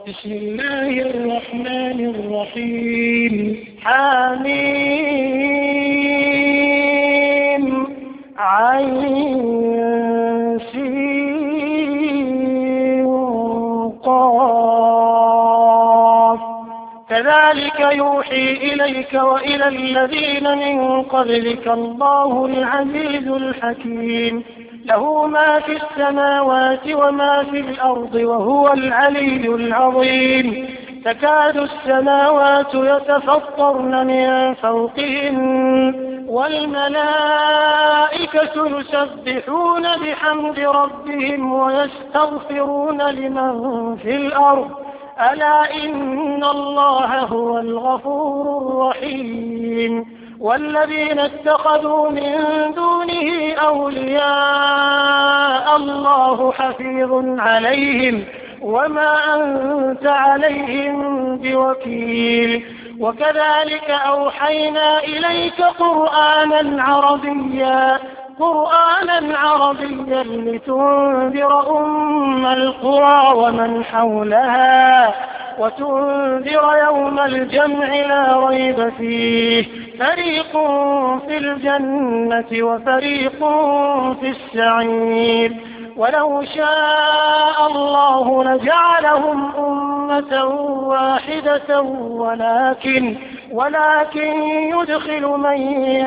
بسم الله الرحمن الرحيم حميم عين سين قاف كذلك يوحي إليك وإلى الذين من قبلك الله العزيز الحكيم له ما في السماوات وما في الأرض وهو العلي العظيم تكاد السماوات يتفطرن من فوقهن والملائكة يسبحون بحمد ربهم ويستغفرون لمن في الأرض ألا إن الله هو الغفور الرحيم والذين اتخذوا من دونه أولياء الله حفيظ عليهم وما أنت عليهم بوكيل وكذلك أوحينا إليك قرآنا عربيا لتنذر أم القرى ومن حولها وتنذر يوم الجمع لا ريب فيه فريق في الجنة وفريق في السعير ولو شاء الله لجعلهم أمة واحدة ولكن يدخل من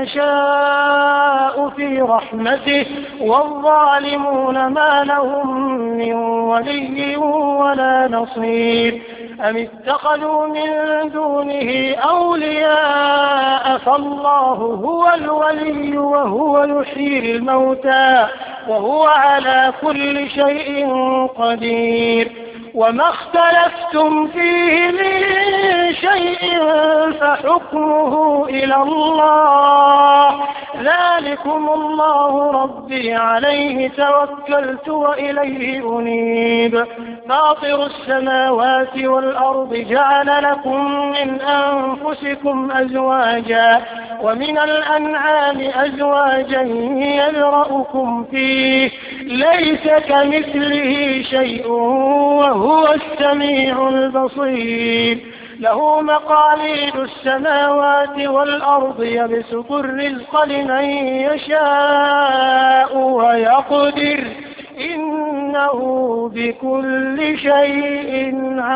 يشاء في رحمته والظالمون ما لهم من ولي ولا نصير أم اتخذوا من دونه أولياء فالله هو الولي وهو يحيي الموتى وهو على كل شيء قدير وما اختلفتم فيه من شيء فحكمه إلى الله ذلكم الله ربي عليه توكلت وإليه أنيب فاطر السماوات والأرض جعل لكم من أنفسكم أزواجا ومن الأنعام أزواجا يذرأكم فيه ليس كمثله شيء وهو السميع البصير له مقاليد السماوات والأرض يبسط الرزق لمن يشاء ويقدر إنه بكل شيء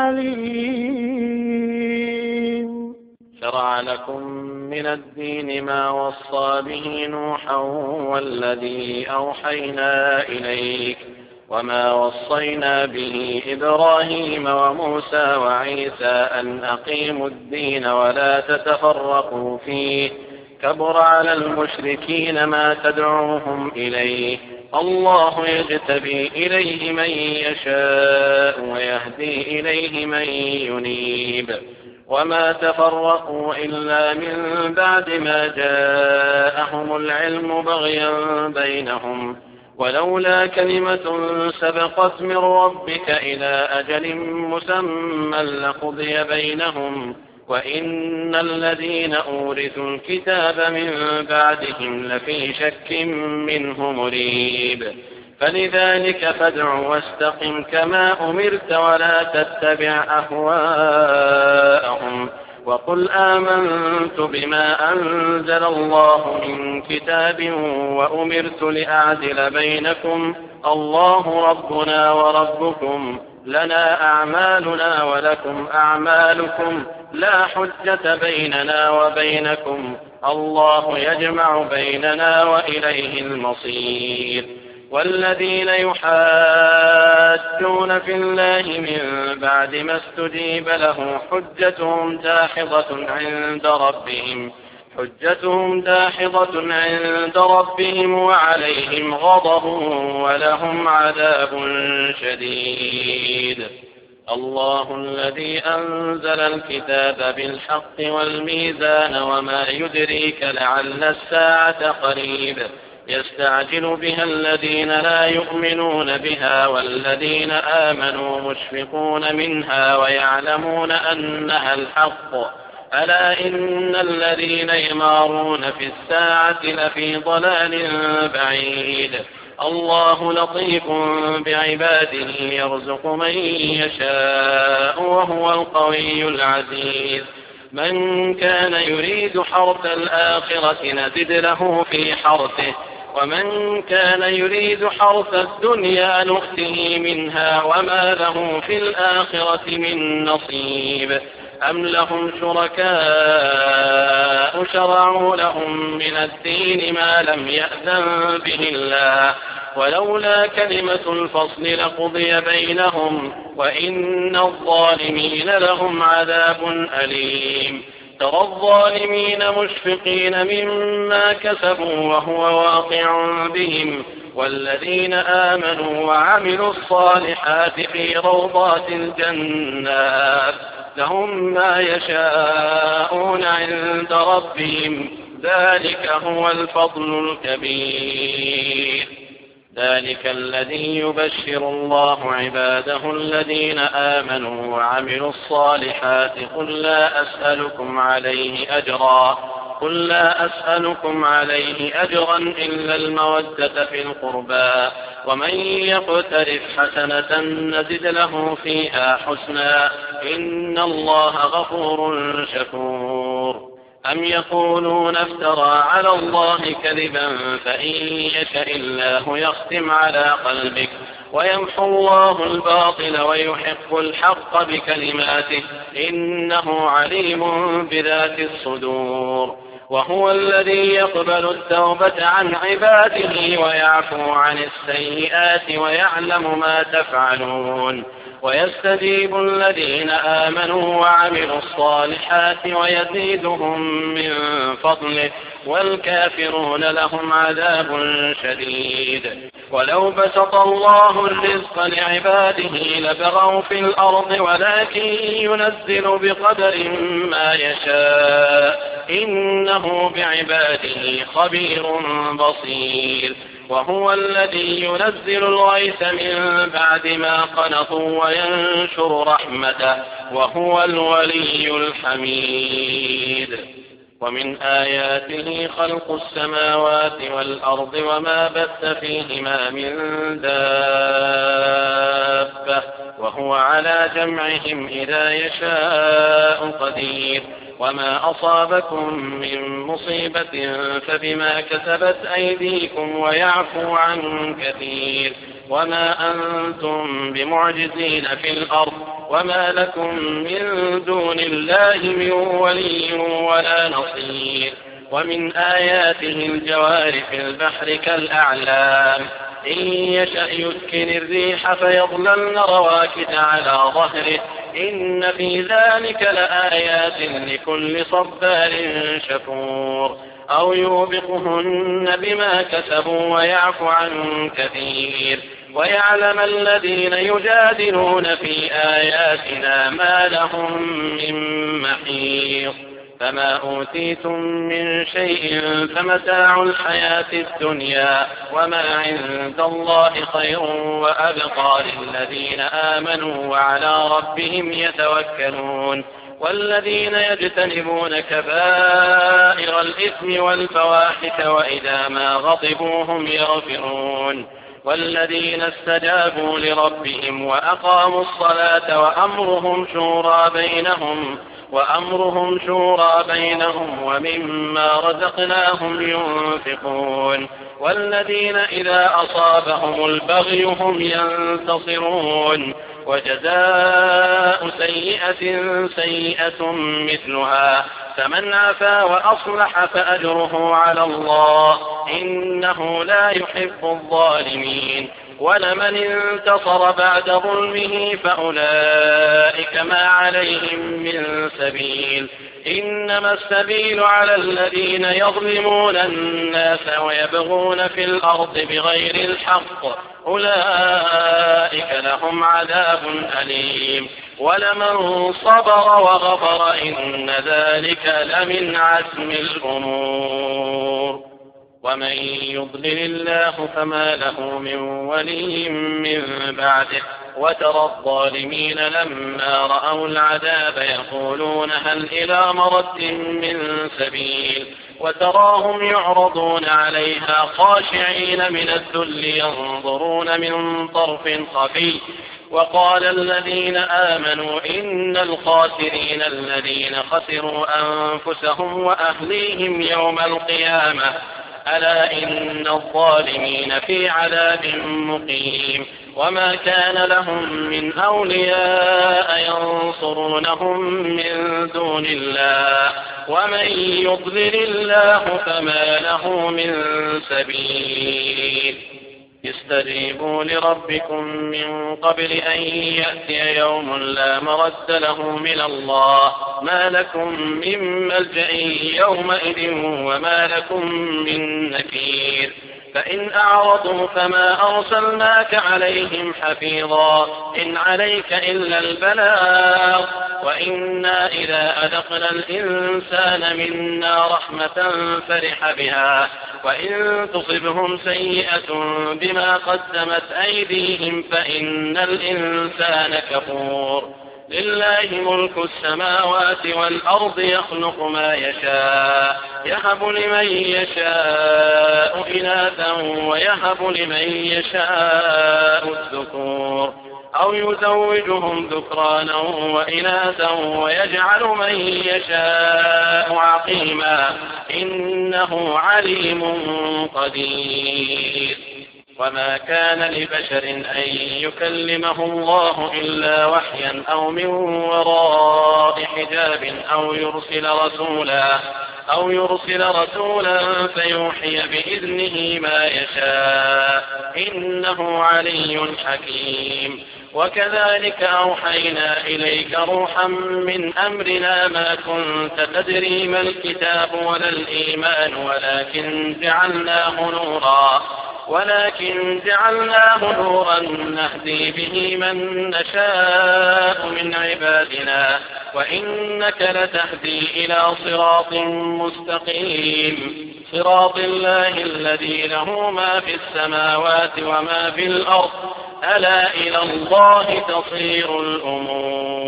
عليم شرع لكم من الدين ما وصى به نوحا والذي أوحينا إليك وما وصينا به إبراهيم وموسى وعيسى أن أقيموا الدين ولا تتفرقوا فيه كبر على المشركين ما تدعوهم إليه الله يجتبي إليه من يشاء ويهدي إليه من ينيب وما تفرقوا إلا من بعد ما جاءهم العلم بغيا بينهم ولولا كلمة سبقت من ربك إلى أجل مسمى لقضي بينهم وإن الذين أورثوا الكتاب من بعدهم لفي شك منه مريب فلذلك فادع واستقم كما أمرت ولا تتبع أهواءهم وقل آمنت بما أنزل الله من كتاب وأمرت لأعدل بينكم الله ربنا وربكم لنا أعمالنا ولكم أعمالكم لا حجة بيننا وبينكم الله يجمع بيننا وإليه المصير والذين يحاجون في الله من بعد ما استجيب له حجتهم داحضة عند ربهم وعليهم غضب ولهم عذاب شديد الله الذي أنزل الكتاب بالحق والميزان وما يدريك لعل الساعة قريب يستعجل بها الذين لا يؤمنون بها والذين آمنوا مشفقون منها ويعلمون أنها الحق ألا إن الذين يمارون في الساعة لفي ضلال بعيد الله لطيف بعباده يرزق من يشاء وهو القوي العزيز. من كان يريد حرث الآخرة نزد له في حرثه ومن كان يريد حرث الدنيا نؤته منها وما له في الآخرة من نصيب. أم لهم شركاء شرعوا لهم من الدين ما لم يأذن به الله ولولا كلمة الفصل لقضي بينهم وإن الظالمين لهم عذاب أليم. ترى الظالمين مشفقين مما كسبوا وهو واقع بهم والذين آمنوا وعملوا الصالحات في روضات الجنات لهم ما يشاءون عند ربهم ذلك هو الفضل الكبير. ذلك الذي يبشر الله عباده الذين آمنوا وعملوا الصالحات قل لا أسألكم عليه أجرا إلا المودة في القربى ومن يقترف حسنة نزد له فيها حسنا إن الله غفور شكور. أم يقولون افترى على الله كذبا فإن يشاء الله يختم على قلبك ويمحو الله الباطل ويحق الحق بكلماته إنه عليم بذات الصدور. وهو الذي يقبل التوبة عن عباده ويعفو عن السيئات ويعلم ما تفعلون ويستجيب الذين آمنوا وعملوا الصالحات ويزيدهم من فضله والكافرون لهم عذاب شديد. ولو بسط الله الرزق لعباده لبغوا في الأرض ولكن ينزل بقدر ما يشاء إنه بعباده خبير بصير. وهو الذي ينزل الغيث من بعد ما قنطوا وينشر رحمته وهو الولي الحميد. ومن آياته خلق السماوات والأرض وما بث فيهما من دابة وهو على جمعهم إذا يشاء قدير. وما أصابكم من مصيبة فبما كسبت أيديكم ويعفو عن كثير. وما أنتم بمعجزين في الأرض وما لكم من دون الله من ولي ولا نصير. ومن آياته الجوار في البحر كالأعلام إن يشأ يسكن الريح فيظللن رواكد على ظهره إن في ذلك لآيات لكل صبار شكور. أو يوبقهن بما كسبوا ويعفو عن كثير. ويعلم الذين يجادلون في آياتنا ما لهم من محيص. فما أوتيتم من شيء فمتاع الحياة الدنيا وما عند الله خير وأبقى للذين آمنوا وعلى ربهم يتوكلون. والذين يجتنبون كبائر الإثم والفواحش وإذا ما غضبوا هم يغفرون. والذين استجابوا لربهم وأقاموا الصلاة وأمرهم شورى بينهم ومما رزقناهم ينفقون. والذين إذا أصابهم البغي هم ينتصرون. وجزاء سيئة مثلها فمن عفا وأصلح فأجره على الله إنه لا يحب الظالمين. ولمن انتصر بعد ظلمه فأولئك ما عليهم من سبيل إنما السبيل على الذين يظلمون الناس ويبغون في الأرض بغير الحق أولئك لهم عذاب أليم. ولمن صبر وغفر إن ذلك لمن عزم الأمور. ومن يضلل الله فما له من ولي من بعده. وترى الظالمين لما رأوا العذاب يقولون هل إلى مرد من سبيل وتراهم يعرضون عليها خاشعين من الذل ينظرون من طرف خفي وقال الذين آمنوا إن الخاسرين الذين خسروا أنفسهم وأهليهم يوم القيامة ألا إن الظالمين في عذاب مقيم وما كان لهم من أولياء ينصرونهم من دون الله ومن يضلل الله فما له من سبيل استجيبوا لربكم من قبل أن يأتي يوم لا مرد له من الله ما لكم من ملجأ يومئذ وما لكم من نكير فإن أعرضوا فما أرسلناك عليهم حفيظا إن عليك إلا البلاغ وإنا إذا أذقنا الإنسان منا رحمة فرح بها وإن تصبهم سيئة بما قدمت أيديهم فإن الإنسان كفور لله ملك السماوات والأرض يخلق ما يشاء يهب لمن يشاء إناثا ويهب لمن يشاء الذكور أو يزوجهم ذكرانا وإناثا ويجعل من يشاء عقيما إنه عليم قدير وما كان لبشر أن يكلمه الله إلا وحيا أو من وراء حجاب أو يرسل رسولا فيوحي بإذنه ما يشاء إنه علي حكيم وكذلك أوحينا إليك روحا من أمرنا ما كنت تدري ما الكتاب ولا الإيمان ولكن جعلناه نورا نهدي به من نشاء من عبادنا وإنك لتهدي إلى صراط مستقيم صراط الله الذي له ما في السماوات وما في الأرض ألا إلى الله تصير الأمور